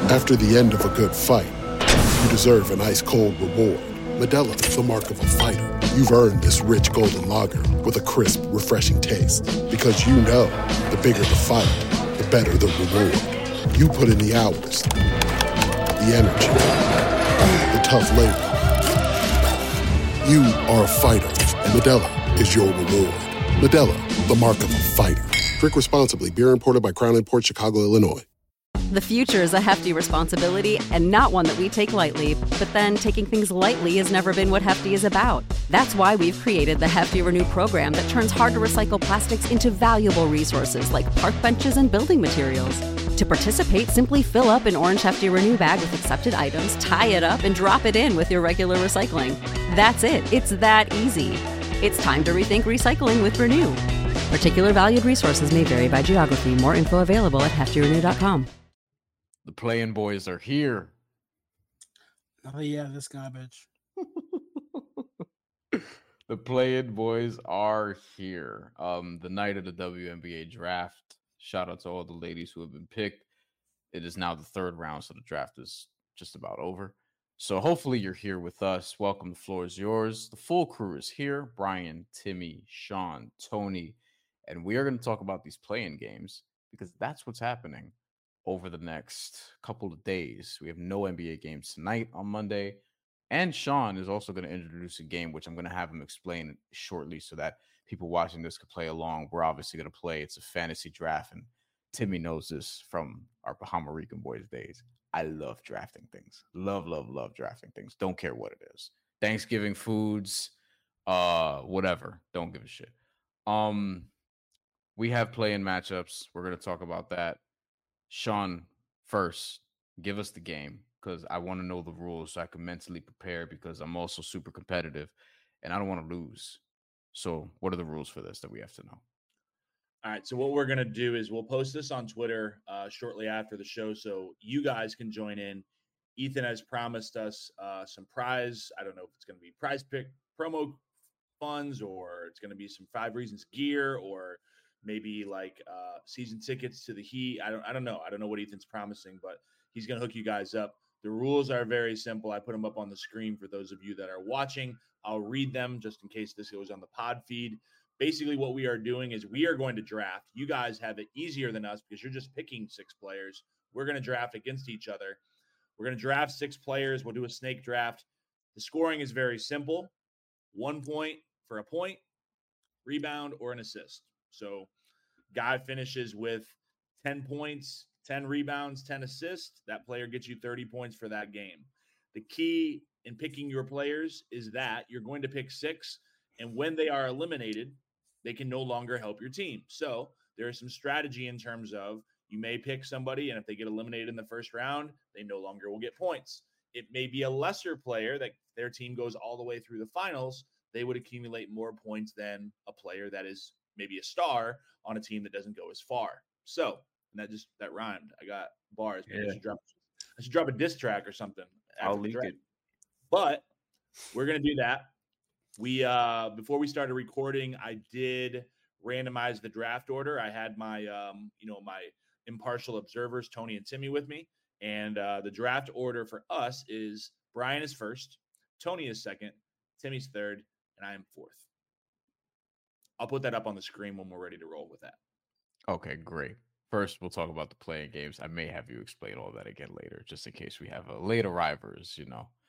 After the end of a good fight, you deserve an ice-cold reward. Modelo is the mark of a fighter. You've earned this rich golden lager with a crisp, refreshing taste. Because you know, the bigger the fight, the better the reward. You put in the hours, the energy, the tough labor. You are a fighter, and Modelo is your reward. Modelo, the mark of a fighter. Drink responsibly. Beer imported by Crown Imports, Chicago, Illinois. The future is a hefty responsibility and not one that we take lightly. But then taking things lightly has never been what Hefty is about. That's why we've created the Hefty Renew program that turns hard-to-recycle plastics into valuable resources like park benches and building materials. To participate, simply fill up an orange Hefty Renew bag with accepted items, tie it up, and drop it in with your regular recycling. That's it. It's that easy. It's time to rethink recycling with Renew. Particular valued resources may vary by geography. More info available at heftyrenew.com. The Play-In Boys are here. Oh, yeah, this garbage. The Play-In Boys are here. The night of the WNBA draft. Shout out to all the ladies who have been picked. It is now the third round, so the draft is just about over. So hopefully you're here with us. Welcome. The floor is yours. The full crew is here. Brian, Timmy, Sean, Tony. And we are going to talk about these play-in games because that's what's happening over the next couple of days. We have no NBA games tonight on Monday. And Sean is also going to introduce a game, which I'm going to have him explain shortly so that people watching this could play along. We're obviously going to play. It's a fantasy draft. And Timmy knows this from our Bahama Rican Boys days. I love drafting things. Love drafting things. Don't care what it is. Thanksgiving foods, whatever. Don't give a shit. We have play-in matchups. We're going to talk about that. Sean, first, give us the game because I want to know the rules so I can mentally prepare because I'm also super competitive and I don't want to lose. So what are the rules for this that we have to know? All right. So what we're going to do is we'll post this on Twitter shortly after the show so you guys can join in. Ethan has promised us some prize. I don't know if it's going to be prize pick promo funds or it's going to be some 5 Reasons gear or maybe like season tickets to the Heat. I don't know. I don't know what Ethan's promising, but he's going to hook you guys up. The rules are very simple. I put them up on the screen for those of you that are watching. I'll read them just in case this goes on the pod feed. Basically, what we are doing is we are going to draft. You guys have it easier than us because you're just picking 6 players. We're going to draft against each other. We're going to draft 6 players. We'll do a snake draft. The scoring is very simple. 1 point for a point, rebound, or an assist. So guy finishes with 10 points, 10 rebounds, 10 assists. That player gets you 30 points for that game. The key in picking your players is that you're going to pick 6, and when they are eliminated, they can no longer help your team. So there is some strategy in terms of you may pick somebody, and if they get eliminated in the first round, they no longer will get points. It may be a lesser player that their team goes all the way through the finals. They would accumulate more points than a player that is maybe a star on a team that doesn't go as far. So, and that rhymed. I got bars. Yeah. I should drop a diss track or something. I'll leak it. But we're going to do that. We before we started recording, I did randomize the draft order. I had my my impartial observers, Tony and Timmy, with me, and the draft order for us is Brian is first, Tony is second, Timmy's third, and I am fourth. I'll put that up on the screen when we're ready to roll with that. Okay, great. First, we'll talk about the playing games. I may have you explain all that again later, just in case we have late arrivers,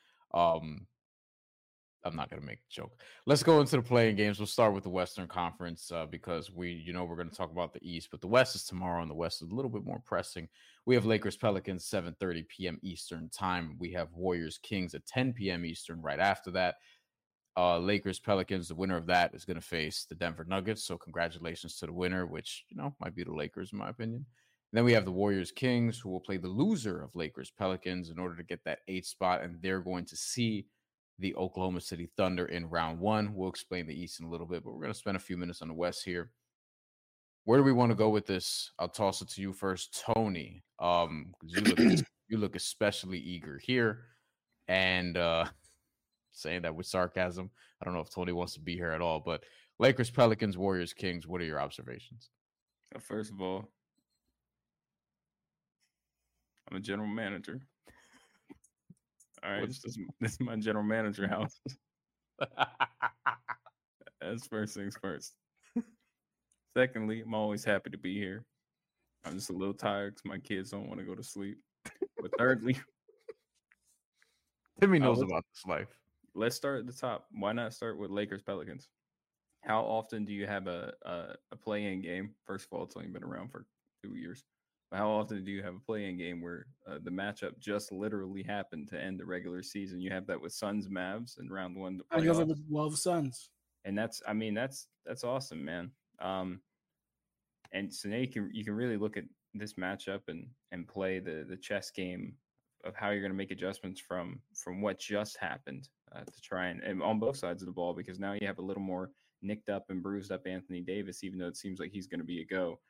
I'm not going to make a joke. Let's go into the playing games. We'll start with the Western Conference because we're going to talk about the East, but the West is tomorrow, and the West is a little bit more pressing. We have Lakers Pelicans 7:30 p.m. Eastern time. We have Warriors Kings at 10 p.m. Eastern right after that. Lakers Pelicans, the winner of that is going to face the Denver Nuggets. So congratulations to the winner, which might be the Lakers in my opinion. And then we have the Warriors Kings, who will play the loser of Lakers Pelicans in order to get that 8th spot, and they're going to see the Oklahoma City Thunder in round 1. We'll explain the East in a little bit, but we're going to spend a few minutes on the West here. Where do we want to go with this? I'll toss it to you first, Tony. You look especially eager here, and saying that with sarcasm. I don't know if Tony wants to be here at all, but Lakers, Pelicans, Warriors, Kings. What are your observations? First of all, I'm a general manager. All right, this is my general manager house. That's first things first. Secondly, I'm always happy to be here. I'm just a little tired because my kids don't want to go to sleep. But thirdly, Timmy knows about this life. Let's start at the top. Why not start with Lakers Pelicans? How often do you have a play-in game? First of all, it's only been around for 2 years. But how often do you have a play-in game where the matchup just literally happened to end the regular season? You have that with Suns Mavs in round one. I go with Wolves Suns. And that's awesome, man. And so now you can really look at this matchup and play the chess game of how you're going to make adjustments from what just happened to try and on both sides of the ball, because now you have a little more nicked up and bruised up Anthony Davis, even though it seems like he's going to be a go.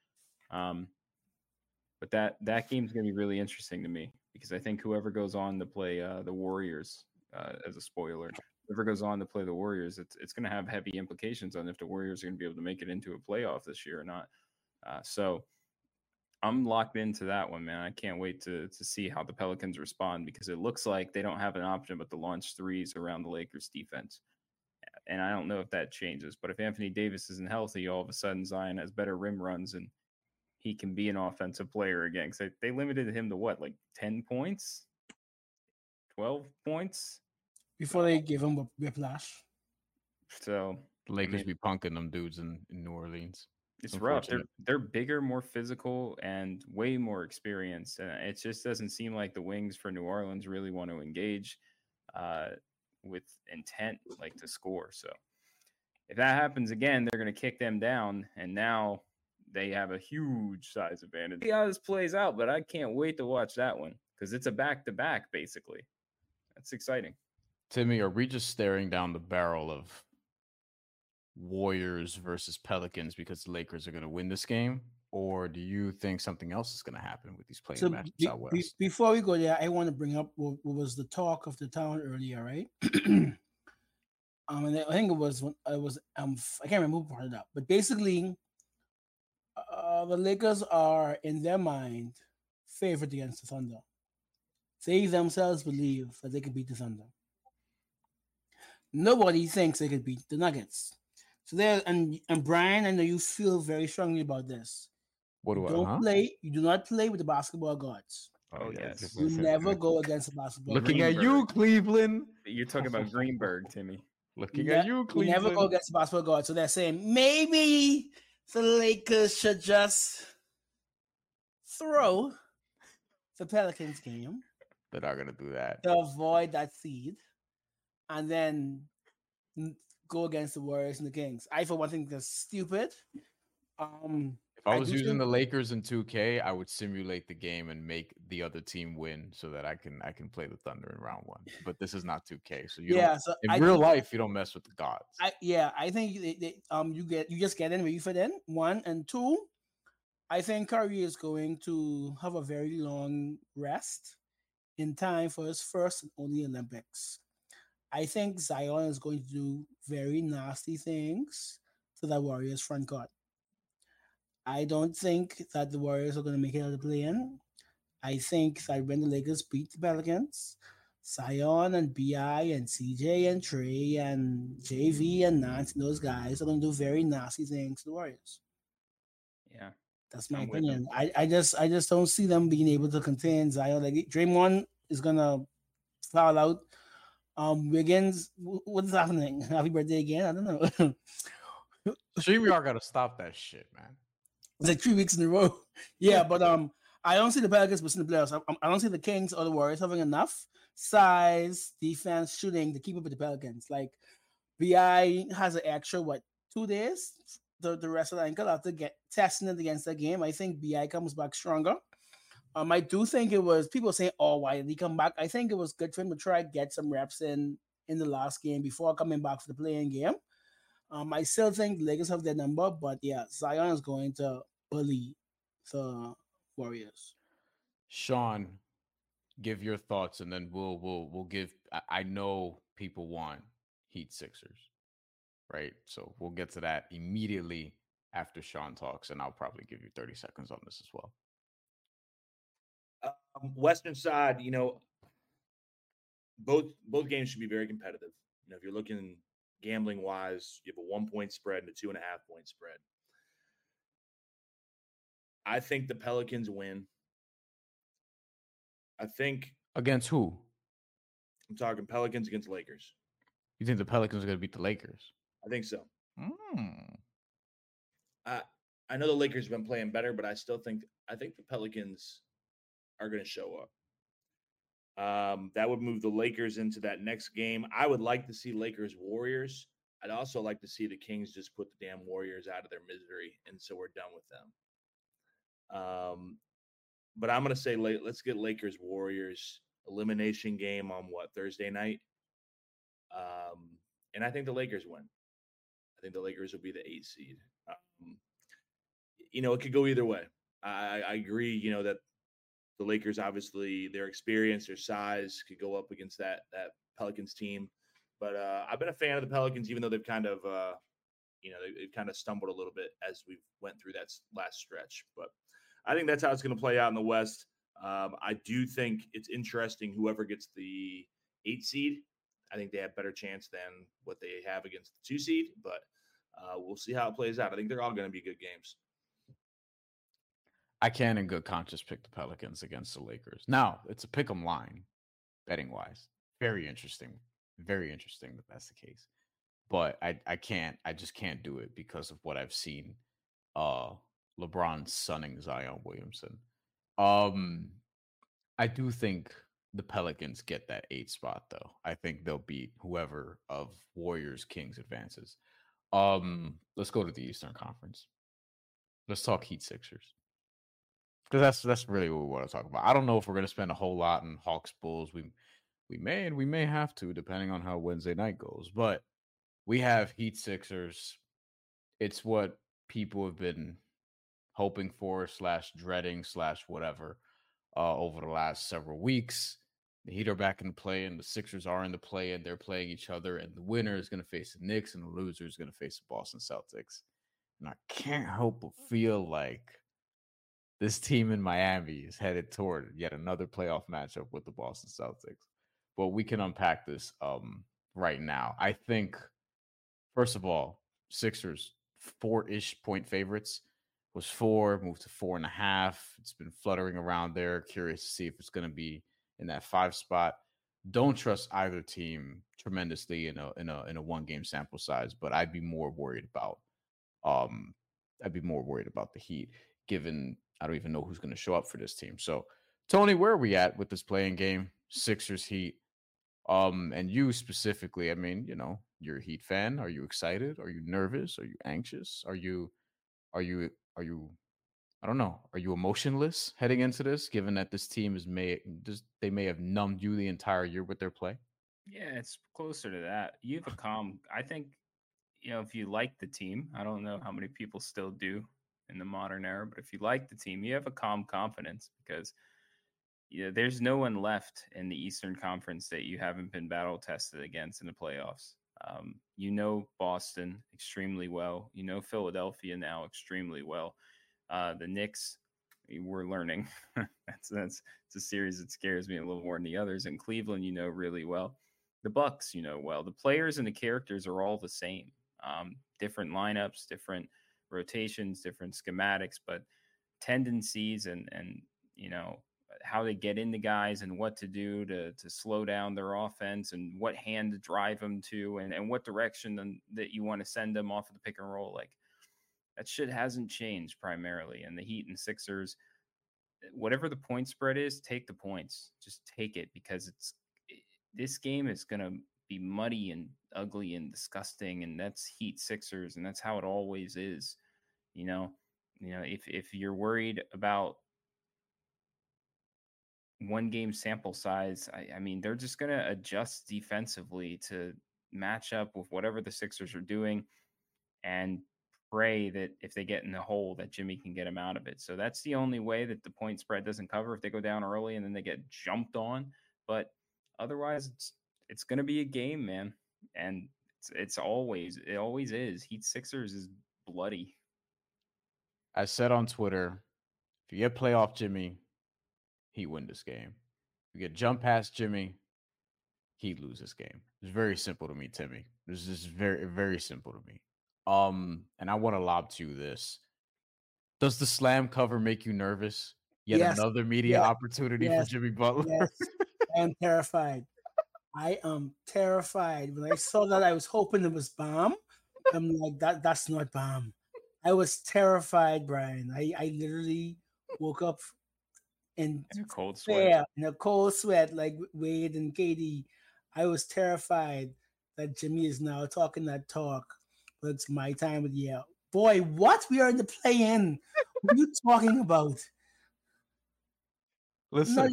But that game's going to be really interesting to me, because I think whoever goes on to play the Warriors, as a spoiler, whoever goes on to play the Warriors, it's going to have heavy implications on if the Warriors are going to be able to make it into a playoff this year or not. So I'm locked into that one, man. I can't wait to see how the Pelicans respond, because it looks like they don't have an option but to launch threes around the Lakers defense. And I don't know if that changes, but if Anthony Davis isn't healthy, all of a sudden Zion has better rim runs and he can be an offensive player again. Because they limited him to what, like 10 points, 12 points before they give him whiplash. So Lakers be punking them dudes in New Orleans. It's rough. They're bigger, more physical, and way more experienced. And it just doesn't seem like the wings for New Orleans really want to engage with intent, like to score. So if that happens again, they're going to kick them down, and now they have a huge size advantage. See how this plays out, but I can't wait to watch that one, because it's a back-to-back, basically. That's exciting. Timmy, are we just staring down the barrel of Warriors versus Pelicans because the Lakers are going to win this game, or do you think something else is going to happen with these playing matchups out west? Before we go there, I want to bring up what was the talk of the town earlier, right? And I think it was I can't remember who brought it up, but basically, the Lakers are in their mind favored against the Thunder. They themselves believe that they could beat the Thunder. Nobody thinks they could beat the Nuggets. So there, and Brian, I know you feel very strongly about this. What do You do not play with the basketball gods. Oh yes, you never go against the basketball. Looking at you, Cleveland. You're talking about Greenberg, Timmy. Looking at you, Cleveland. You never go against the basketball gods. So they're saying maybe the Lakers should just throw the Pelicans game. They're not gonna do that to avoid that seed, and then go against the Warriors and the Kings. I, for one, think that's stupid. If I was using the Lakers in 2K, I would simulate the game and make the other team win so that I can play the Thunder in round one. But this is not 2K, so in real life you don't mess with the gods. I think you just get in where you fit in. 1 and 2. I think Curry is going to have a very long rest in time for his first and only Olympics. I think Zion is going to do very nasty things to that Warriors front court. I don't think that the Warriors are going to make it out of the play-in. I think that when the Lakers beat the Pelicans, Zion and B.I. and CJ and Trey and JV and Nance and those guys are going to do very nasty things to the Warriors. Yeah. That's my opinion. I just don't see them being able to contain Zion. Like Draymond is going to foul out. Wiggins, what's happening? Happy birthday again? I don't know. StreamYard got to stop that shit, man. It's like 3 weeks in a row. Yeah, but I don't see the Pelicans pushing the playoffs. I don't see the Kings or the Warriors having enough size, defense, shooting to keep up with the Pelicans. Like, B.I. has an extra, 2 days? The rest of the ankle after testing it against the game. I think B.I. comes back stronger. I do think it was people saying, "Oh, why did he come back?" I think it was good for him to try to get some reps in the last game before coming back for the play-in game. I still think the Lakers have their number, but yeah, Zion is going to bully the Warriors. Sean, give your thoughts, and then we'll give. I know people want Heat Sixers, right? So we'll get to that immediately after Sean talks, and I'll probably give you 30 seconds on this as well. Western side, both games should be very competitive. If you're looking gambling wise, you have a 1 point spread and a 2.5 point spread. I think the Pelicans win. I think Against who? I'm talking Pelicans against Lakers. You think the Pelicans are going to beat the Lakers? I think so. Mm. I know the Lakers have been playing better, but I think the Pelicans are going to show up. That would move the Lakers into that next game. I would like to see Lakers Warriors. I'd also like to see the Kings just put the damn Warriors out of their misery, and so we're done with them. But I'm going to say let's get Lakers Warriors elimination game on Thursday night. And I think the Lakers win. I think the Lakers will be the 8th seed. It could go either way. I agree, that the Lakers, obviously, their experience, their size could go up against that Pelicans team. But I've been a fan of the Pelicans, even though they've kind of, they've kind of stumbled a little bit as we went through that last stretch. But I think that's how it's going to play out in the West. I do think it's interesting whoever gets the 8th seed. I think they have better chance than what they have against the 2 seed. But we'll see how it plays out. I think they're all going to be good games. I can, in good conscience, pick the Pelicans against the Lakers. Now, it's a pick 'em line, betting wise. Very interesting. Very interesting that that's the case. But I just can't do it because of what I've seen. LeBron sunning Zion Williamson. I do think the Pelicans get that 8th spot, though. I think they'll beat whoever of Warriors Kings advances. Let's go to the Eastern Conference. Let's talk Heat Sixers. Because that's really what we want to talk about. I don't know if we're going to spend a whole lot on Hawks Bulls. We may and we may have to, depending on how Wednesday night goes. But we have Heat Sixers. It's what people have been hoping for / dreading / whatever over the last several weeks. The Heat are back in the play, and the Sixers are in the play, and they're playing each other. And the winner is going to face the Knicks, and the loser is going to face the Boston Celtics. And I can't help but feel like this team in Miami is headed toward yet another playoff matchup with the Boston Celtics. But we can unpack this right now. I think, first of all, Sixers 4-ish point favorites. Was 4, moved to 4.5. It's been fluttering around there. Curious to see if it's going to be in that 5 spot. Don't trust either team tremendously in a 1-game sample size, but I'd be more worried about the Heat, given I don't even know who's going to show up for this team. So, Tony, where are we at with this playing game? Sixers Heat. And you specifically, I mean, you're a Heat fan. Are you excited? Are you nervous? Are you anxious? Are you I don't know. Are you emotionless heading into this, given that this team they may have numbed you the entire year with their play? Yeah, it's closer to that. You have a calm. I think, if you like the team, I don't know how many people still do in the modern era, but if you like the team, you have a calm confidence because there's no one left in the Eastern Conference that you haven't been battle tested against in the playoffs. Boston extremely well. Philadelphia now extremely well. The Knicks, we're learning. That's it's a series that scares me a little more than the others. And Cleveland, really well. The Bucks, well. The players and the characters are all the same. Different lineups, different rotations, different schematics, but tendencies and how they get into guys and what to do to slow down their offense and what hand to drive them to and what direction that you want to send them off of the pick and roll. Like that shit hasn't changed primarily. And the Heat and Sixers, whatever the point spread is, take the points. Just take it because this game is going to be muddy and ugly and disgusting. And that's Heat Sixers. And that's how it always is. If you're worried about 1-game sample size, I mean, they're just going to adjust defensively to match up with whatever the Sixers are doing and pray that if they get in the hole that Jimmy can get them out of it. So that's the only way that the point spread doesn't cover if they go down early and then they get jumped on. But otherwise, it's going to be a game, man. And it always is. Heat Sixers is bloody. I said on Twitter, if you get playoff Jimmy, he win this game. You get jump past Jimmy, he'd lose this game. It's very simple to me, Timmy. This is very, very simple to me. And I want to lob to you this. Does the slam cover make you nervous? Yet Yes. another media opportunity for Jimmy Butler. Yes. I am terrified. I am terrified. When I saw that, I was hoping it was bomb. I'm like, that's not bomb. I was terrified, Brian. I literally woke up in a cold sweat. In a cold sweat, like Wade and Katie. I was terrified that Jimmy is now talking that talk, but it's my time of the year. Boy, what? We are in the play-in. What are you talking about? Listen,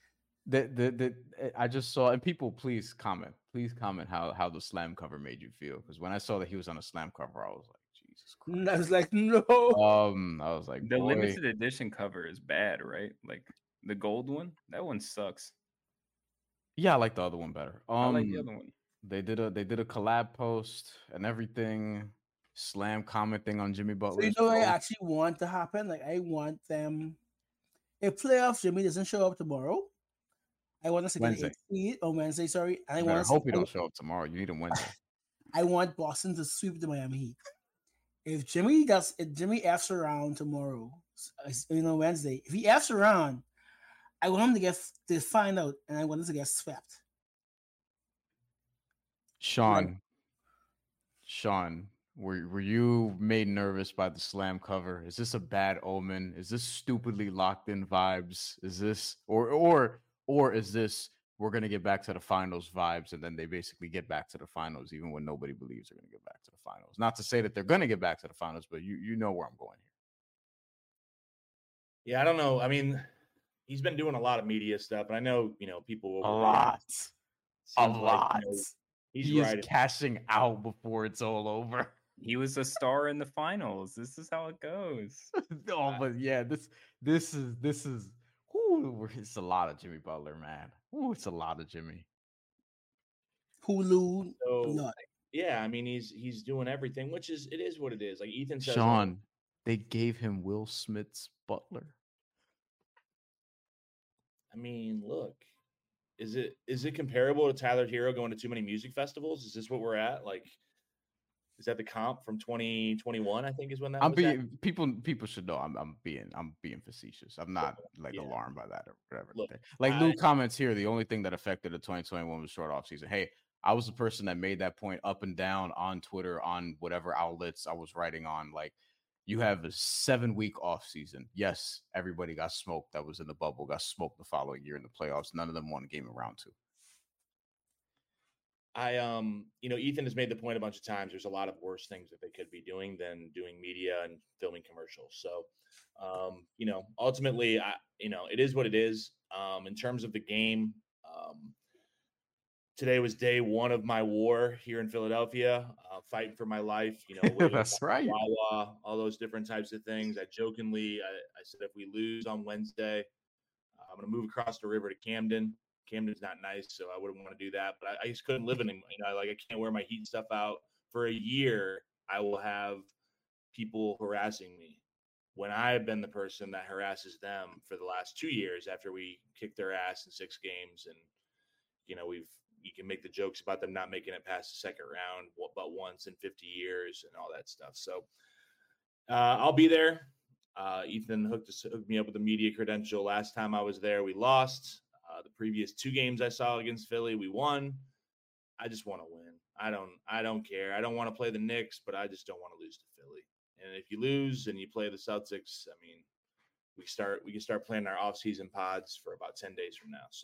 I just saw, and people, please comment how the slam cover made you feel, because when I saw that he was on a slam cover, I was like, Jesus Christ. I was like, no. I was like, the limited edition cover is bad, right? Like the gold one, that one sucks. Yeah, I like the other one better. I like the other one. They did a collab post and everything, slam commenting on Jimmy Butler. So you know what I actually want to happen? Like, I want them, if playoff Jimmy doesn't show up tomorrow, I want us to get 8 seed on Wednesday. Sorry, I hope he don't show up tomorrow. You need him Wednesday. I want Boston to sweep the Miami Heat. If Jimmy F's around tomorrow, Wednesday, if he F's around, I want him to find out, and I want him to get swept. Sean, were you made nervous by the slam cover? Is this a bad omen? Is this stupidly locked in vibes? Is this or is this we're gonna get back to the finals vibes, and then they basically get back to the finals even when nobody believes they're gonna get back to the finals? Not to say that they're gonna get back to the finals, but you know where I'm going here. Yeah, I don't know. I mean, he's been doing a lot of media stuff, and I know people a lot. He is cashing out before it's all over. He was a star in the finals. This is how it goes. But yeah, this is. Ooh, it's a lot of Jimmy Butler, man. Ooh, it's a lot of Jimmy. Hulu. So, yeah, I mean he's doing everything, which is what it is. Like Ethan says, Sean, they gave him Will Smith's Butler. I mean, look, is it comparable to Tyler Hero going to too many music festivals? Is this what we're at? Like, is that the comp from 2021? I think is when that. People should know I'm being facetious. I'm not alarmed by that or whatever. Look, Lou comments here. The only thing that affected the 2021 was short off season. Hey, I was the person that made that point up and down on Twitter, on whatever outlets I was writing on. Like, you have a 7-week off season. Yes, everybody got smoked that was in the bubble, got smoked the following year in the playoffs. None of them won a game in round 2. Ethan has made the point a bunch of times. There's a lot of worse things that they could be doing than doing media and filming commercials. So, ultimately, it is what it is. In terms of the game, today was day 1 of my war here in Philadelphia, fighting for my life. That's right. Wawa, all those different types of things. I jokingly, I said, if we lose on Wednesday, I'm going to move across the river to Camden. Camden's not nice, so I wouldn't want to do that. But I just couldn't live in it. I can't wear my Heat stuff out for a year. I will have people harassing me when I have been the person that harasses them for the last 2 years after we kicked their ass in 6 games. And, you can make the jokes about them not making it past the second round, but once in 50 years and all that stuff. So I'll be there. Ethan hooked me up with a media credential. Last time I was there, we lost. The previous 2 games I saw against Philly, we won. I just want to win. I don't care. I don't want to play the Knicks, but I just don't want to lose to Philly. And if you lose and you play the Celtics, I mean, we can start planning our off-season pods for about 10 days from now. So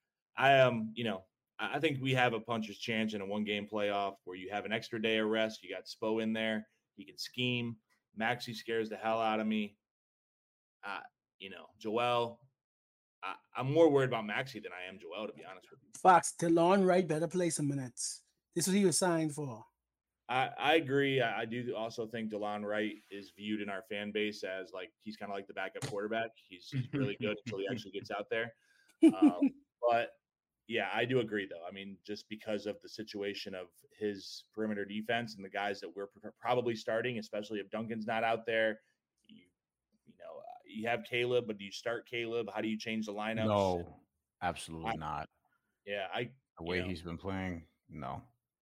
I think we have a puncher's chance in a 1-game playoff where you have an extra day of rest. You got Spo in there. He can scheme. Maxey scares the hell out of me. Joel, I'm more worried about Maxey than I am Joel, to be honest with you. Fox, DeLon Wright better play some minutes. This is what he was signed for. I agree. I do also think DeLon Wright is viewed in our fan base as he's kind of like the backup quarterback. He's really good until he actually gets out there. But yeah, I do agree, though. I mean, just because of the situation of his perimeter defense and the guys that we're probably starting, especially if Duncan's not out there, you have Caleb, but do you start Caleb? How do you change the lineups? No, absolutely not. Yeah, the way he's been playing, no.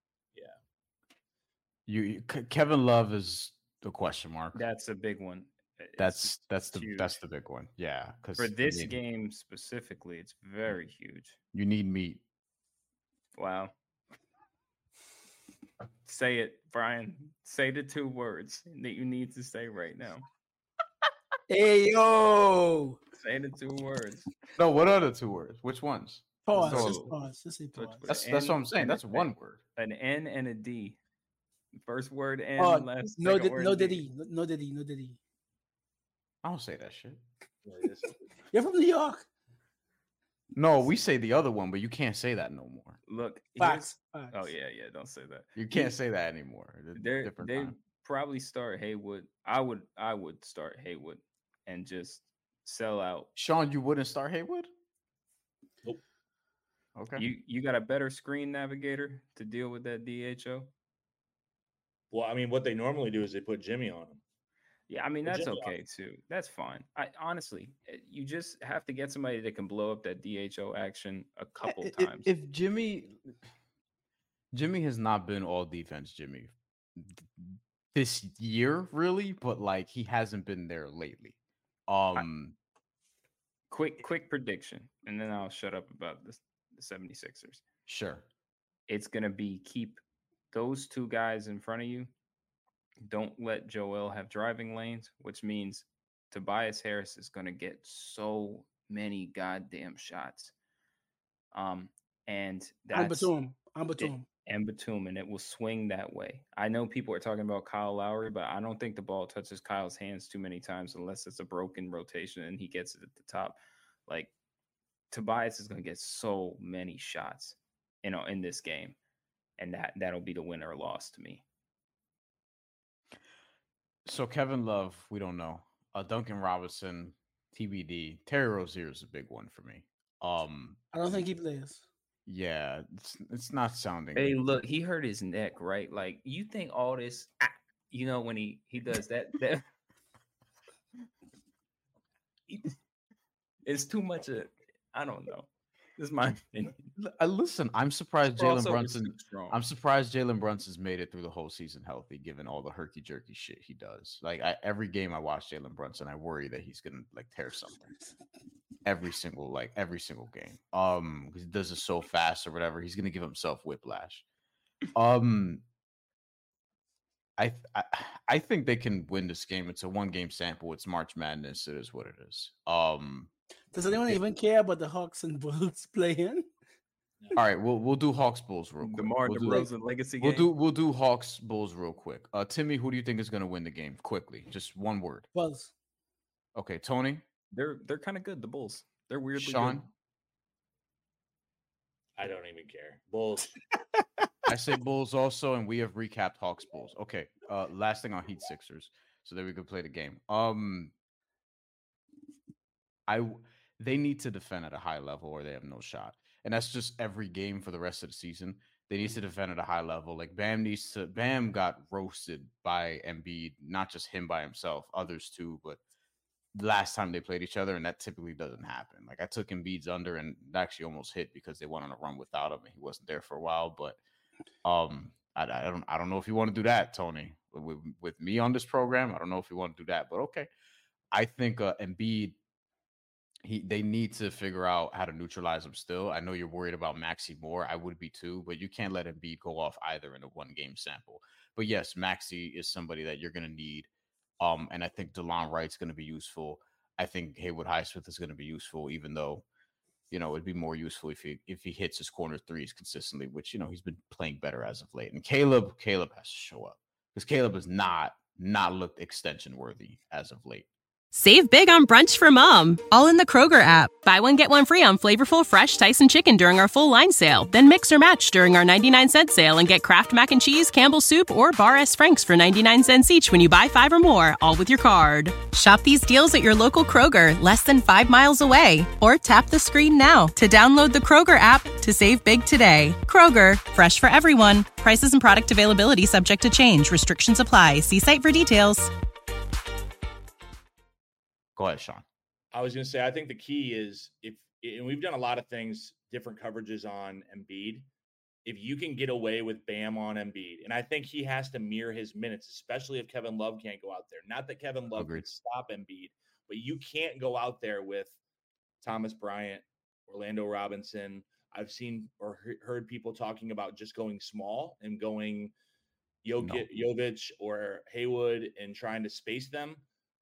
Yeah. Kevin Love is the question mark. That's a big one. That's the big one. Yeah, because for this game specifically, it's very huge. You need meat. Wow. Say it, Brian. Say the 2 words that you need to say right now. Hey, yo. Say the 2 words. No, what are the 2 words? Which ones? Pause. So, Just pause. Just say pause. That's what I'm saying. That's one word. An N and a D. First word N. No Diddy. No Diddy. I don't say that shit. You're from New York. No, we say the other one, but you can't say that no more. Look, Facts. Oh yeah, don't say that. You can't say that anymore. They probably start Haywood. I would start Haywood and just sell out. Sean, you wouldn't start Haywood? Nope. Okay. You got a better screen navigator to deal with that DHO? Well, I mean, what they normally do is they put Jimmy on him. Yeah, I mean, that's okay too. That's fine. Honestly, you just have to get somebody that can blow up that DHO action a couple times. If Jimmy has not been all defense Jimmy this year, really, but like he hasn't been there lately. Quick prediction, and then I'll shut up about the 76ers. Sure. It's going to be keep those 2 guys in front of you. Don't let Joel have driving lanes, which means Tobias Harris is going to get so many goddamn shots. And that's I'm Batum. And Batum, and it will swing that way. I know people are talking about Kyle Lowry, but I don't think the ball touches Kyle's hands too many times unless it's a broken rotation and he gets it at the top. Like Tobias is going to get so many shots, in this game, and that'll be the win or loss to me. So Kevin Love, we don't know. Duncan Robinson, TBD. Terry Rozier is a big one for me. I don't think he plays. Yeah, it's not sounding. Hey, look, he hurt his neck, right? Like you think all this, when he does that it's too much. I don't know. This is my opinion. Listen, I'm surprised Jalen Brunson. I'm surprised Jalen Brunson's made it through the whole season healthy, given all the herky jerky shit he does. Like every game I watch Jalen Brunson, I worry that he's gonna like tear something. Every single game. Because he does it so fast or whatever. He's gonna give himself whiplash. I think they can win this game. It's a 1-game sample. It's March Madness. It is what it is. Does anyone even care about the Hawks and Bulls playing? All right, we'll do Hawks Bulls real quick. DeMar DeRozan legacy game. We'll do Hawks Bulls real quick. Timmy, who do you think is going to win the game? Quickly, just one word. Bulls. Okay, Tony. They're kind of good. The Bulls. They're weirdly Sean. Good. I don't even care. Bulls. I say Bulls also, and we have recapped Hawks Bulls. Okay. Last thing on Heat Sixers, so that we could play the game. They need to defend at a high level, or they have no shot. And that's just every game for the rest of the season. They need to defend at a high level. Like Bam got roasted by Embiid, not just him by himself, others too. But last time they played each other, and that typically doesn't happen. Like I took Embiid's under, and it actually almost hit because they went on a run without him, and he wasn't there for a while. But I don't know if you want to do that, Tony, with me on this program. I don't know if you want to do that, but okay. I think Embiid. They need to figure out how to neutralize him still. I know you're worried about Maxey more. I would be too, but you can't let Embiid go off either in a 1-game sample. But yes, Maxey is somebody that you're going to need. And I think DeLon Wright's going to be useful. I think Haywood Highsmith is going to be useful, even though, it'd be more useful if he hits his corner threes consistently, which, he's been playing better as of late. And Caleb has to show up because Caleb has not looked extension worthy as of late. Save big on brunch for mom, all in the Kroger app. Buy one, get one free on flavorful, fresh Tyson chicken during our full line sale. Then mix or match during our 99-cent sale and get Kraft Mac and Cheese, Campbell's Soup, or Bar S. Frank's for 99 cents each when you buy 5 or more, all with your card. Shop these deals at your local Kroger, less than 5 miles away. Or tap the screen now to download the Kroger app to save big today. Kroger, fresh for everyone. Prices and product availability subject to change. Restrictions apply. See site for details. Go ahead, Sean. I was going to say, I think the key is and we've done a lot of things, different coverages on Embiid. If you can get away with Bam on Embiid, and I think he has to mirror his minutes, especially if Kevin Love can't go out there. Not that Kevin Love could stop Embiid, but you can't go out there with Thomas Bryant, Orlando Robinson. I've seen or heard people talking about just going small and going Jovic or Haywood and trying to space them.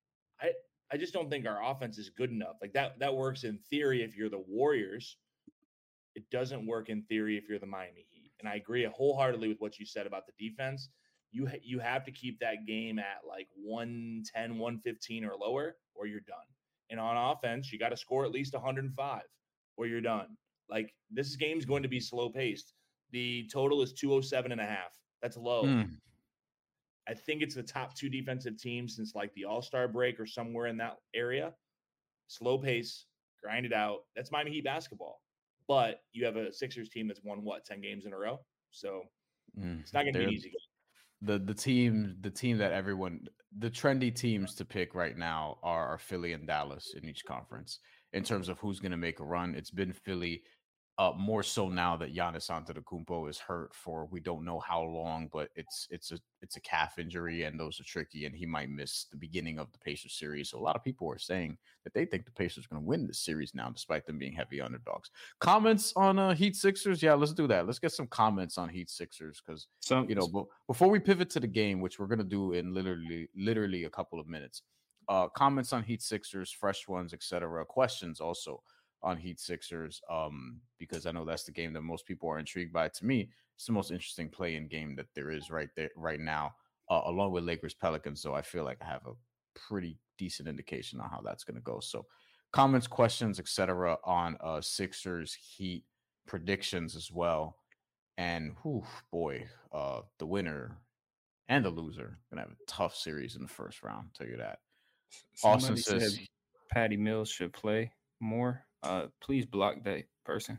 I just don't think our offense is good enough. Like that works in theory if you're the Warriors. It doesn't work in theory if you're the Miami Heat. And I agree wholeheartedly with what you said about the defense. You have to keep that game at like 110, 115 or lower, or you're done. And on offense, you got to score at least 105 or you're done. Like this game's going to be slow paced. The total is 207.5. That's low. I think it's the top 2 defensive teams since like the All-Star break or somewhere in that area. Slow pace, grind it out. That's Miami Heat basketball. But you have a Sixers team that's won 10 games in a row. So it's not going to be an easy game. The team that the trendy teams to pick right now are Philly and Dallas in each conference. In terms of who's going to make a run, it's been Philly. More so now that Giannis Antetokounmpo is hurt for we don't know how long, but it's a calf injury and those are tricky, and he might miss the beginning of the Pacers series. So a lot of people are saying that they think the Pacers are going to win this series now, despite them being heavy underdogs. Comments on Heat Sixers? Yeah, let's do that. Let's get some comments on Heat Sixers because before we pivot to the game, which we're going to do in literally a couple of minutes. Comments on Heat Sixers, fresh ones, etc. Questions also on Heat Sixers, because I know that's the game that most people are intrigued by. To me, it's the most interesting play-in game that there is right now, along with Lakers Pelicans. So I feel like I have a pretty decent indication on how that's going to go. So comments, questions, etc. on Sixers Heat predictions as well. And the winner and the loser gonna have a tough series in the first round. I'll tell you that. Somebody Austin says Patty Mills should play more. Please block that person.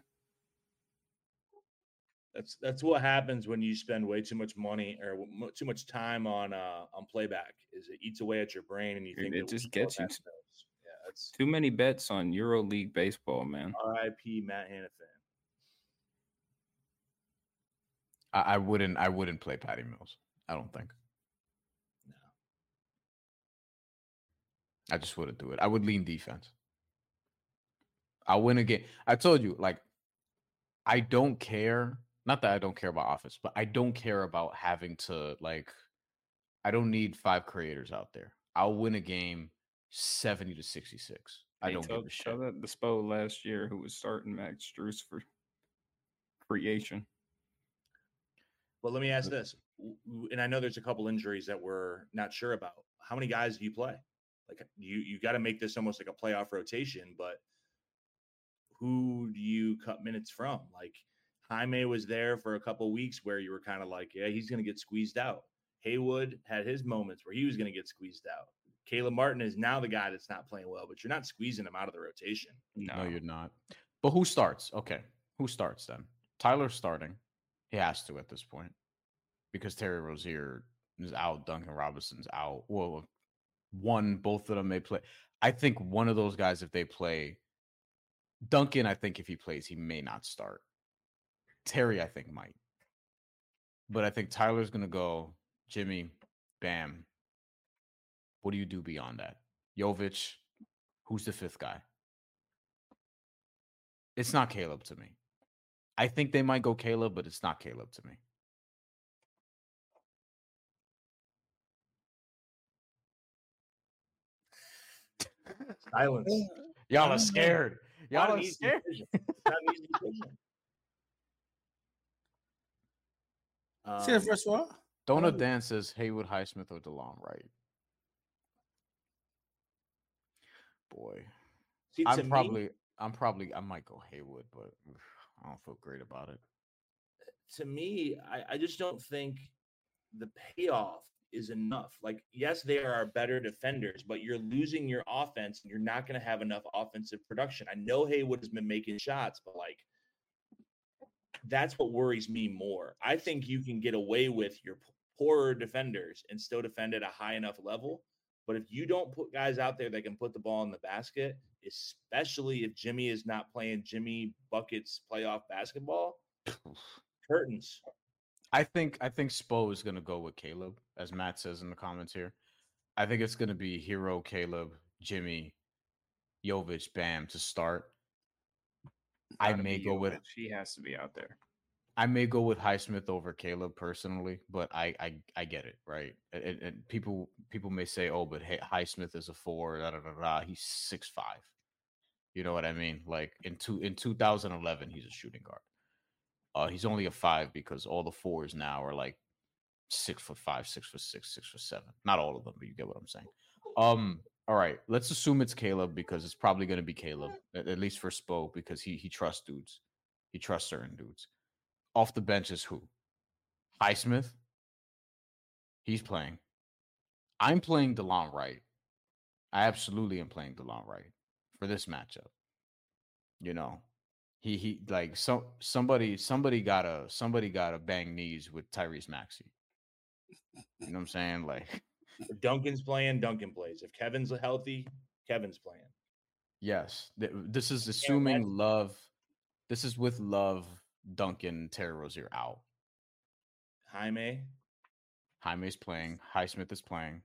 That's what happens when you spend way too much money or too much time on playback. Is it eats away at your brain and you think it just gets you. Yeah, it's too many bets on EuroLeague baseball, man. R.I.P. Matt Hannafin. I wouldn't play Patty Mills. I don't think. No. I just wouldn't do it. I would lean defense. I'll win a game. I told you, like, I don't care. Not that I don't care about offense, but I don't care about having to, like, I don't need 5 creators out there. I'll win a game 70-66. I don't give a shit. Tell that the Spo last year who was starting Max Strus for creation. Well, let me ask this. And I know there's a couple injuries that we're not sure about. How many guys do you play? Like, you got to make this almost like a playoff rotation, but who do you cut minutes from? Like Jaime was there for a couple of weeks where you were kind of like, yeah, he's going to get squeezed out. Haywood had his moments where he was going to get squeezed out. Caleb Martin is now the guy that's not playing well, but you're not squeezing him out of the rotation. No, you're not. But who starts? Okay. Who starts then? Tyler's starting. He has to at this point because Terry Rozier is out. Duncan Robinson's out. Well, both of them may play. I think one of those guys, if they play, Duncan, I think if he plays, he may not start. Terry, I think, might. But I think Tyler's going to go. Jimmy, Bam. What do you do beyond that? Jovic, who's the 5th guy? It's not Caleb to me. I think they might go Caleb, but it's not Caleb to me. Silence. Y'all are scared. Y'all are scared. See the first one? Donut Dan says Haywood, Highsmith, or DeLon Wright. Boy, See, I might go Haywood, but I don't feel great about it. To me, I just don't think the payoff is enough. Like, yes, they are better defenders, but you're losing your offense and you're not going to have enough offensive production. I know Haywood has been making shots, but like, that's what worries me more. I think you can get away with your poorer defenders and still defend at a high enough level But if you don't put guys out there that can put the ball in the basket, especially if Jimmy is not playing Jimmy Buckets playoff basketball, curtains. I think Spo is going to go with Caleb, as Matt says in the comments here. I think it's going to be Hero, Caleb, Jimmy, Jovic, Bam to start. I may go with. He has to be out there. I may go with Highsmith over Caleb personally, but I get it, right? And people may say, oh, but Highsmith is a 4, da da da da. He's 6'5". You know what I mean? Like in 2011, he's a shooting guard. He's only a 5 because all the 4s now are like 6'5", 6'6", 6'7". Not all of them, but you get what I'm saying. All right, let's assume it's Caleb because it's probably going to be Caleb, at least for Spo, because he trusts dudes. He trusts certain dudes. Off the bench is who? Highsmith. He's playing. I'm playing DeLon Wright. I absolutely am playing DeLon Wright for this matchup. You know, he like somebody gotta bang knees with Tyrese Maxey. You know what I'm saying? Like if Duncan's playing, Duncan plays. If Kevin's healthy, Kevin's playing. Yes, this is assuming Love. This is with Love, Duncan, Terry Rozier out. Jaime's playing. Highsmith is playing.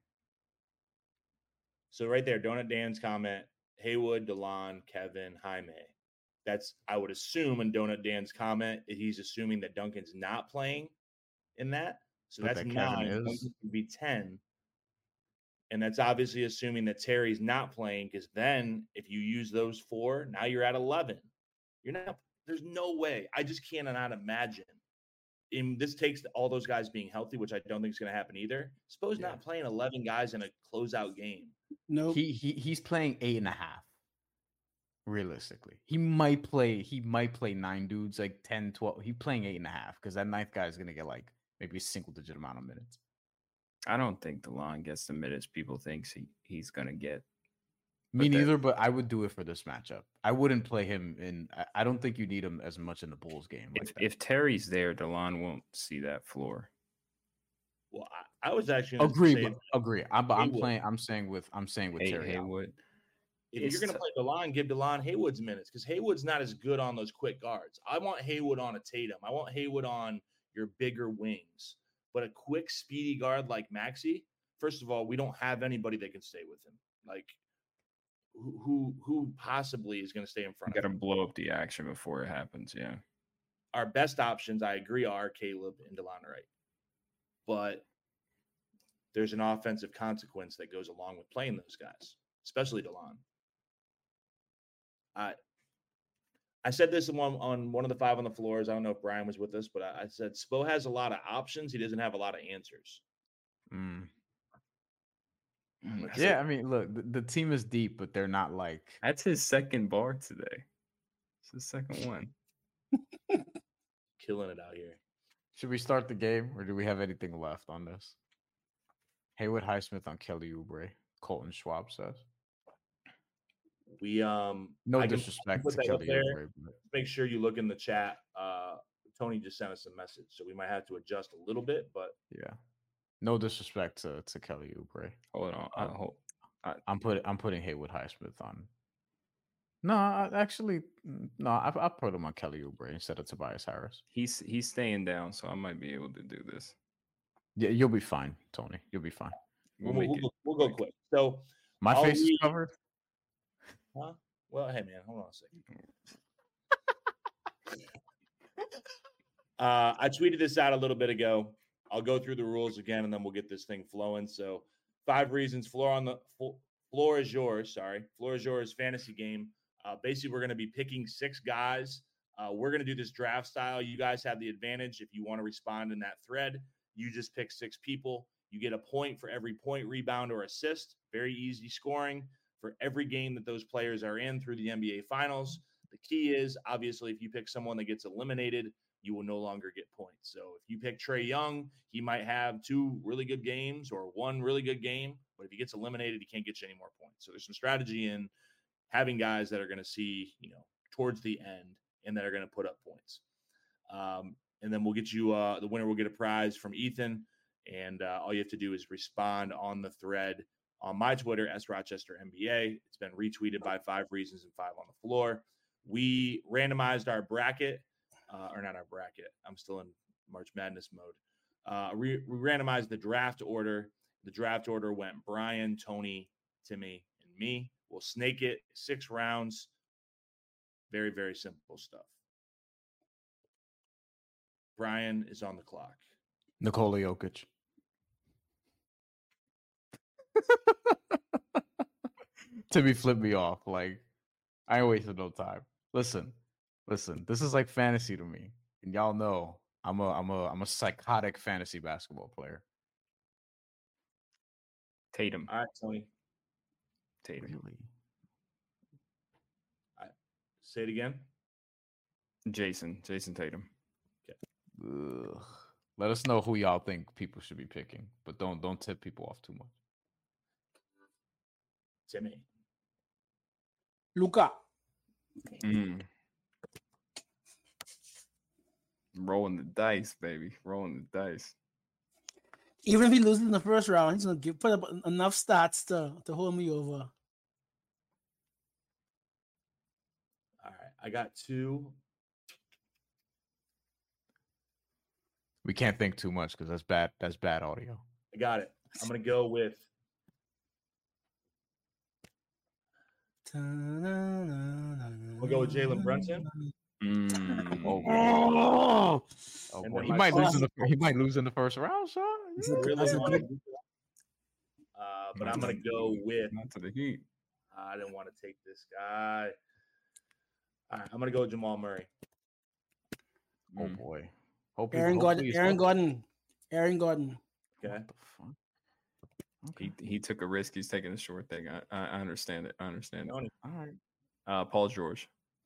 So right there, Donut Dan's comment, Haywood, DeLon, Kevin, Jaime. That's, I would assume, in Donut Dan's comment, he's assuming that Duncan's not playing in that. So that's 9. Duncan could be 10. And that's obviously assuming that Terry's not playing, because then if you use those 4, now you're at 11. You're not. There's no way. I just cannot imagine. This takes all those guys being healthy, which I don't think is going to happen either. Suppose not playing 11 guys in a closeout game. No, he's playing 8.5. Realistically, he might play 9 dudes, like 10, 12. He's playing 8.5 because that 9th guy is going to get like maybe a single-digit amount of minutes. I don't think DeLon gets the minutes people think he's going to get. Me neither, but I would do it for this matchup. I wouldn't play him in. I don't think you need him as much in the Bulls game. If Terry's there, DeLon won't see that floor. Well, I was actually agree. I'm saying with Terry Haywood. If you're going to play DeLon, give DeLon Haywood's minutes, because Haywood's not as good on those quick guards. I want Haywood on a Tatum. I want Haywood on your bigger wings. But a quick, speedy guard like Maxey, first of all, we don't have anybody that can stay with him. Like, who possibly is going to stay in front of him? Got to blow up the action before it happens, yeah. Our best options, I agree, are Caleb and DeLon Wright. But there's an offensive consequence that goes along with playing those guys, especially DeLon. I said this on one of the 5 on the floors. I don't know if Brian was with us, but I said Spo has a lot of options. He doesn't have a lot of answers. Yeah, I mean, look, the team is deep, but they're not like. That's his second bar today. It's his second one. Killing it out here. Should we start the game, or do we have anything left on this? Haywood Highsmith on Kelly Oubre. Colton Schwab says. We no disrespect to Kelly Oubre. Make sure you look in the chat. Tony just sent us a message, so we might have to adjust a little bit, but yeah. No disrespect to Kelly Oubre. Hold on. I'm putting Haywood Highsmith on. No, I put him on Kelly Oubre instead of Tobias Harris. He's staying down, so I might be able to do this. Yeah, you'll be fine, Tony. You'll be fine. We'll go quick. So my face is covered. Huh? Well, hey man, hold on a second. I tweeted this out a little bit ago. I'll go through the rules again, and then we'll get this thing flowing. So 5 reasons. Floor is yours. Sorry. Floor is yours fantasy game. Basically, we're going to be picking 6 guys. We're going to do this draft style. You guys have the advantage. If you want to respond in that thread, you just pick 6 people. You get a point for every point, rebound, or assist. Very easy scoring for every game that those players are in through the NBA Finals. The key is, obviously, if you pick someone that gets eliminated, you will no longer get points. So if you pick Trae Young, he might have 2 really good games or 1 really good game, but if he gets eliminated, he can't get you any more points. So there's some strategy in having guys that are going to see, towards the end and that are going to put up points. And then we'll get you, the winner will get a prize from Ethan. And all you have to do is respond on the thread on my Twitter, @RochesterNBA. It's been retweeted by 5 Reasons and 5 on the Floor. We randomized our bracket, or not our bracket. I'm still in March Madness mode. We randomized the draft order. The draft order went Brian, Tony, Timmy, and me. We'll snake it 6 rounds. Very, very simple stuff. Brian is on the clock. Nikola Jokic. Timmy flipped me off. Like, I ain't wasting no time. Listen. This is like fantasy to me, and y'all know I'm a psychotic fantasy basketball player. Tatum. All right, Tony. Tatum. Really? Say it again. Jason Tatum. Ugh. Let us know who y'all think people should be picking, but don't tip people off too much. Timmy. Luka. Rolling the dice, baby. Rolling the dice. Even if he loses in the first round, he's gonna put up enough stats to hold me over. All right, I got 2. We can't think too much because that's bad. That's bad audio. I got it. I'm gonna go with. We'll go with Jalen Brunson. Oh boy. He might lose in the first round, Sean. But I'm gonna go with. Not to the Heat. I didn't want to take this guy. All right, I'm gonna go with Jamal Murray. Oh boy. Aaron Gordon. Okay. What the fuck? Okay. He took a risk. He's taking a short thing. I understand it. All right. Paul George.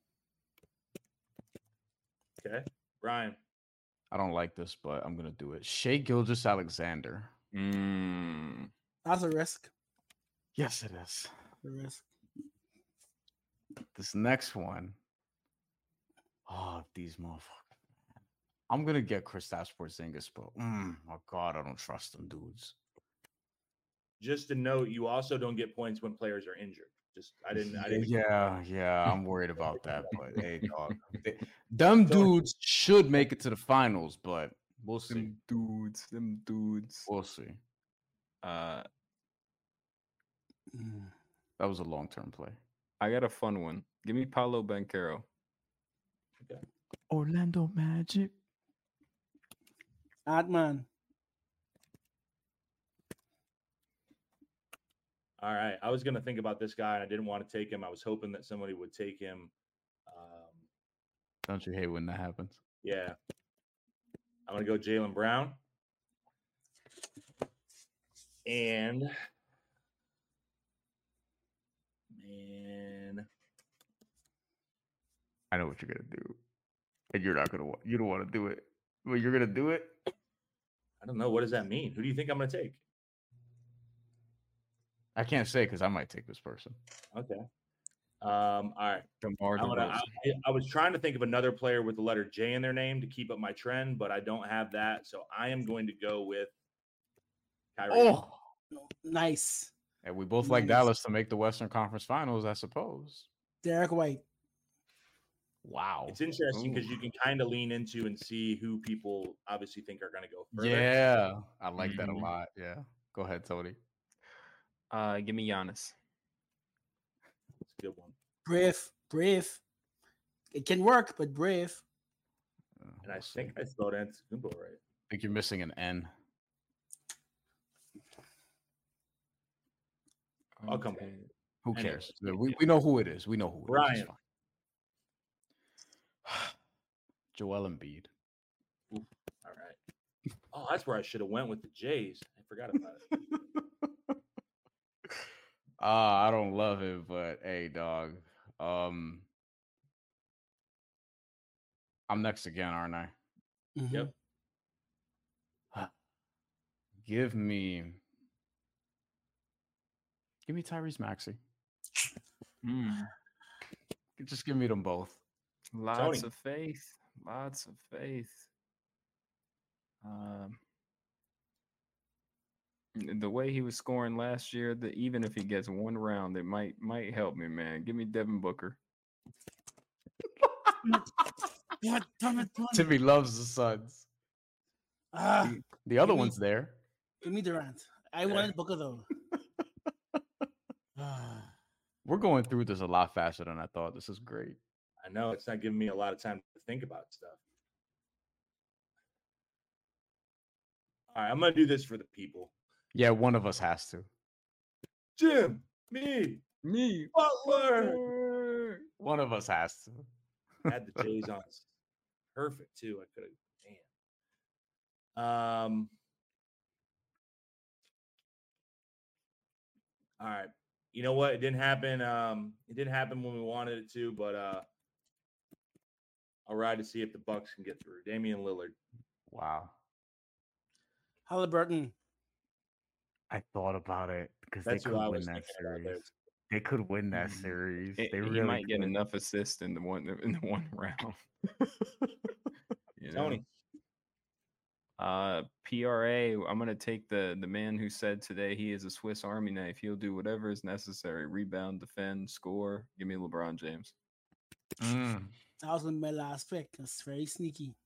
Okay. Brian. I don't like this, but I'm gonna do it. Shai Gilgeous-Alexander. That's a risk. Yes, it is. A risk. This next one. Oh, these motherfuckers. I'm gonna get Kristaps Porzingis, but oh god, I don't trust them dudes. Just to note, you also don't get points when players are injured. I didn't. Yeah, I'm worried about that. But hey, dog, them dudes should make it to the finals, but we'll see. Them dudes. We'll see. That was a long-term play. I got a fun one. Give me Paolo Banchero. Okay. Orlando Magic. Atman. All right. I was going to think about this guy, and I didn't want to take him. I was hoping that somebody would take him. Don't you hate when that happens? Yeah. I'm going to go Jaylen Brown. And, man. I know what you're going to do. And you don't want to do it. But you're going to do it? I don't know. What does that mean? Who do you think I'm going to take? I can't say because I might take this person. Okay. All right. I was trying to think of another player with the letter J in their name to keep up my trend, but I don't have that. So I am going to go with Kyrie. Oh, nice. And we both like Dallas to make the Western Conference Finals, I suppose. Derek White. Wow. It's interesting because you can kind of lean into and see who people obviously think are going to go further. Yeah. I like that a lot. Yeah. Go ahead, Tony. Give me Giannis. It's a good one. Brave. It can work, but brave. And I think I spelled Antetokounmpo right. I think you're missing an N. I'll come back. Who cares? We know who it is. We know who it is. Ryan. Joel Embiid. All right. Oh, that's where I should have went with the Jays. I forgot about it. I don't love it, but hey, dog. I'm next again, aren't I? Mm-hmm. Yep. Give me Tyrese Maxey. Just give me them both. Lots of faith. The way he was scoring last year, even if he gets one round, it might help me, man. Give me Devin Booker. Damn it. Timmy loves the Suns. The other one's there. Give me Durant. I wanted Booker though. We're going through this a lot faster than I thought. This is great. I know it's not giving me a lot of time to think about stuff. All right, I'm gonna do this for the people. Yeah, one of us has to. Jim, me, Butler. One of us has to. Had the Jays on. Perfect too. I could have. Damn. All right. You know what? It didn't happen. It didn't happen when we wanted it to, but I'll ride to see if the Bucks can get through. Damian Lillard. Wow. Halliburton. I thought about it because That's they who could I win was that thinking about there. series. They could win that series. They He really might get could. enough assists in the one round. You know? Tony. PRA, I'm gonna take the man who said today he is a Swiss Army knife. He'll do whatever is necessary. Rebound, defend, score. Give me LeBron James. That was my last pick. That's very sneaky.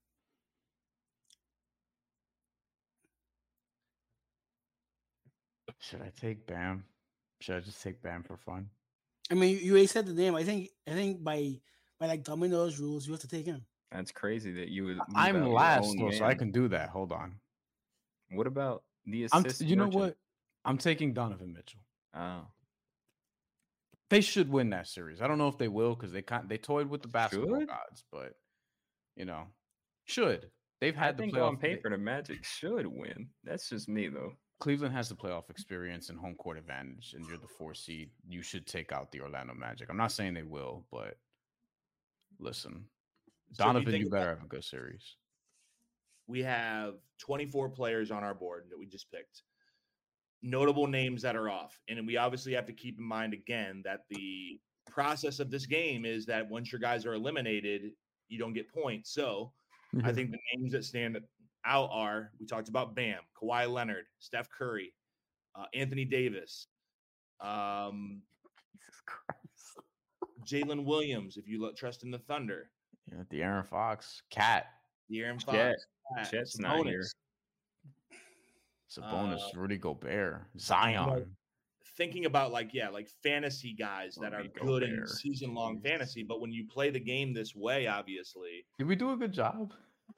Should I take Bam? Should I just take Bam for fun? I mean, you already said the name. I think by like dominoes rules, you have to take him. That's crazy that you would. leave I'm out your last own though, so I man. can do that. Hold on. What about the I'm assist? you know merchant? what? I'm taking Donovan Mitchell. Oh, They should win that series. I don't know if they will because they toyed with the basketball Should? gods, but should. They've I had the think playoff on paper the Magic should win. That's just me though. Cleveland has the playoff experience and home court advantage, and you're the 4 seed. You should take out the Orlando Magic. I'm not saying they will, but listen, So if you Donovan, think you better about- have a good series. We have 24 players on our board that we just picked. Notable names that are off. And we obviously have to keep in mind again that the process of this game is that once your guys are eliminated, you don't get points. So I think the names that stand out are, we talked about Bam, Kawhi Leonard, Steph Curry, Anthony Davis, Jesus Christ. Jalen Williams, if you trust in the Thunder, Yeah, De'Aaron Fox, Cat, De'Aaron Chet. Fox, Cat, Chet's not here. Sabonis, Rudy Gobert, Zion. Thinking about like fantasy guys that are Rudy good in Gobert. season-long fantasy, but when you play the game this way, obviously, Did we do a good job?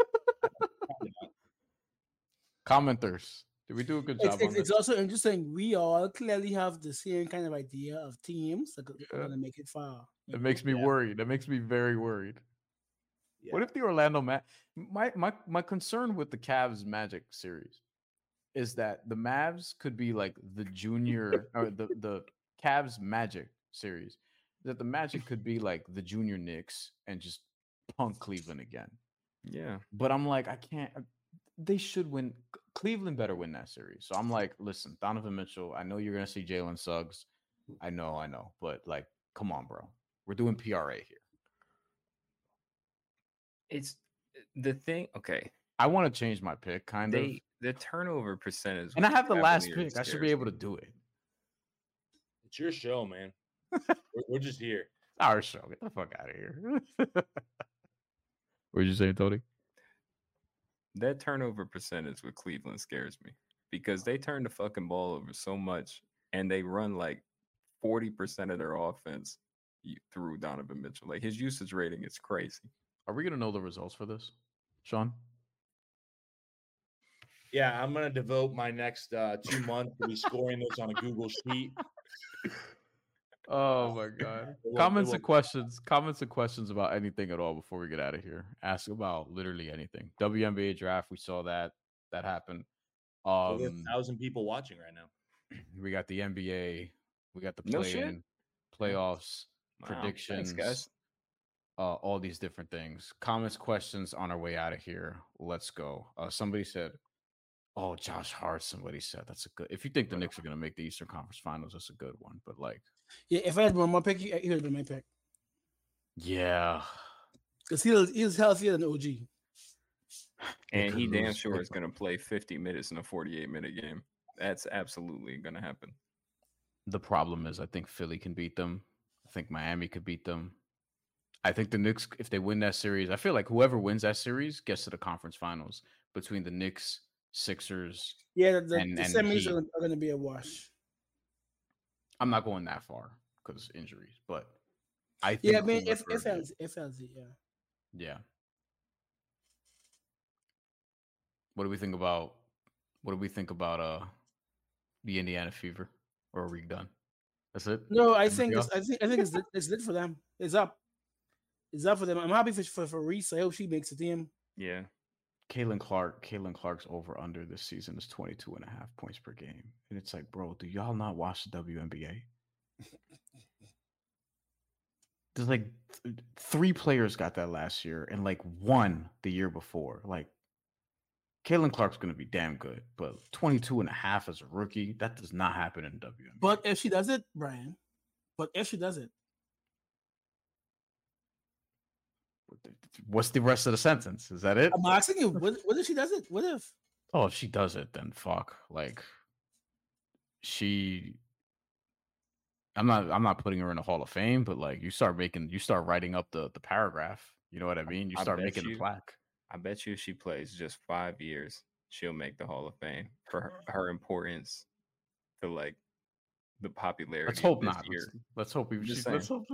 Commenters, did we do a good job? on It's this? also interesting. We all clearly have the same kind of idea of teams that are Yeah. going to make it far. It makes me worried. That makes me very worried. yeah. What if the Orlando my concern with the Cavs Magic series is that the Mavs could be like the junior or the Cavs Magic series, that the Magic could be like the junior Knicks and just punk Cleveland again. Yeah. But I'm like, I can't. They should win. Cleveland better win that series. So I'm like, listen, Donovan Mitchell. I know you're gonna see Jalen Suggs. I know, but like, come on, bro. We're doing PRA here. It's the thing. Okay. I want to change my pick, kind of. The turnover percentage. And I with have the last Cavaliers pick. I should scares be able me. to do it. It's your show, man. we're just here. Our show. Get the fuck out of here. What did you say, Tony? That turnover percentage with Cleveland scares me because they turn the fucking ball over so much and they run like 40% of their offense through Donovan Mitchell. Like his usage rating is crazy. Are we gonna know the results for this, Sean? Yeah, I'm gonna devote my next 2 months to be scoring this on a Google sheet. Oh my god. It Comments won't- and questions about anything at all before we get out of here. Ask about literally anything. WNBA draft, we saw that happened. Over 1,000 people watching right now. We got the NBA, we got the No shit. play-in, playoffs, Wow. predictions, Thanks, guys. all these different things. Comments, questions on our way out of here. Let's go. Somebody said, "Oh, Josh Hart." Somebody said that's a good. If you think the Knicks are gonna make the Eastern Conference Finals, that's a good one. But like, Yeah, if I had one more pick, he would have been my pick yeah, because he was healthier than OG. And he could damn lose. sure is going to play 50 minutes in a 48-minute game. That's absolutely going to happen. The problem is I think Philly can beat them. I think Miami could beat them. I think the Knicks, if they win that series, I feel like whoever wins that series gets to the conference finals between the Knicks, Sixers. Yeah, the and semis Heat. are going to be a wash. I'm not going that far because injuries, but I think. Yeah, I mean, if LZ, yeah. Yeah. What do we think about the Indiana Fever? Or are we done? That's it? No, I think it's lit for them. It's up. It's up for them. I'm happy for Reese. I hope she makes the team. Yeah. Caitlin Clark's over under this season is 22.5 points per game. And it's like, bro, do y'all not watch the WNBA? There's like 3 players got that last year and like 1 the year before. Like, Caitlin Clark's going to be damn good, but 22.5 as a rookie, that does not happen in WNBA. But if she does it, Brian, what's the rest of the sentence? Is that it? I'm asking you, what if she does it? What if? Oh, if she does it, then fuck. Like, I'm not putting her in the Hall of Fame, but like you start writing up the paragraph. You know what I mean? You start making the plaque. I bet you if she plays just 5 years, she'll make the Hall of Fame for her importance to like the popularity. Let's hope this not. Year. Let's hope it's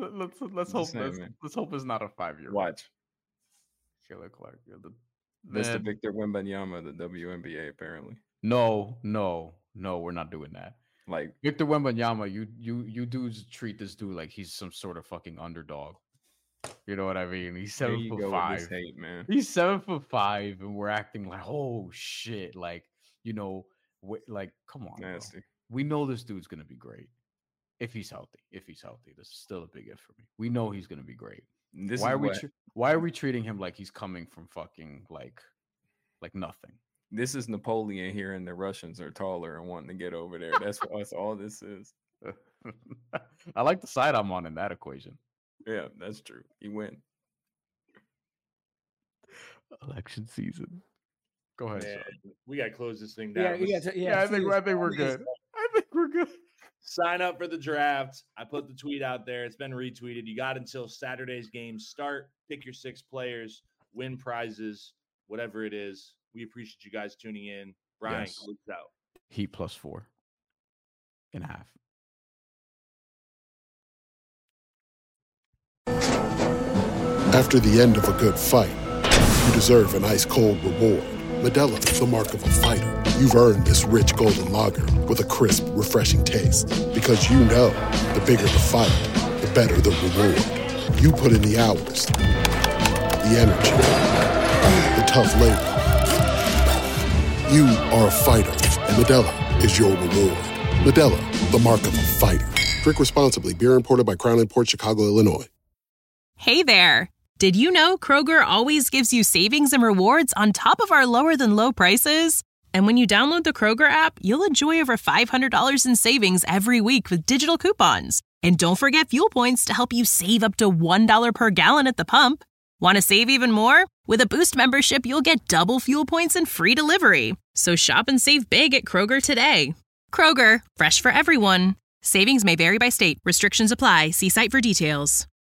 not a 5-year. Watch. Caitlin Clark. Mr. Victor Wembanyama, the WNBA, apparently. No, we're not doing that. Like Victor Wembanyama, you dudes treat this dude like he's some sort of fucking underdog. You know what I mean? He's 7'5". Hate, man. He's 7'5", and we're acting like, oh shit, like, you know, like, come on, bro. We know this dude's gonna be great if he's healthy. This is still a big if for me. We know he's gonna be great. Why are we treating him like he's coming from fucking like nothing? This is Napoleon here, and the Russians are taller and wanting to get over there. That's all this is. I like the side I'm on in that equation. Yeah, that's true. You win. Election season. Go ahead, Sean. We got to close this thing down. I think we're good. I think we're good. Sign up for the draft. I put the tweet out there. It's been retweeted. You got until Saturday's games start. Pick your 6 players. Win prizes. Whatever it is. We appreciate you guys tuning in. Brian, close out. Heat plus 4.5. After the end of a good fight, you deserve an ice-cold reward. Modelo is the mark of a fighter. You've earned this rich golden lager with a crisp, refreshing taste. Because you know, the bigger the fight, the better the reward. You put in the hours, the energy, the tough labor. You are a fighter, and Modelo is your reward. Modelo, the mark of a fighter. Drink responsibly. Beer imported by Crown Imports, Chicago, Illinois. Hey there. Did you know Kroger always gives you savings and rewards on top of our lower-than-low prices? And when you download the Kroger app, you'll enjoy over $500 in savings every week with digital coupons. And don't forget fuel points to help you save up to $1 per gallon at the pump. Want to save even more? With a Boost membership, you'll get double fuel points and free delivery. So shop and save big at Kroger today. Kroger, fresh for everyone. Savings may vary by state. Restrictions apply. See site for details.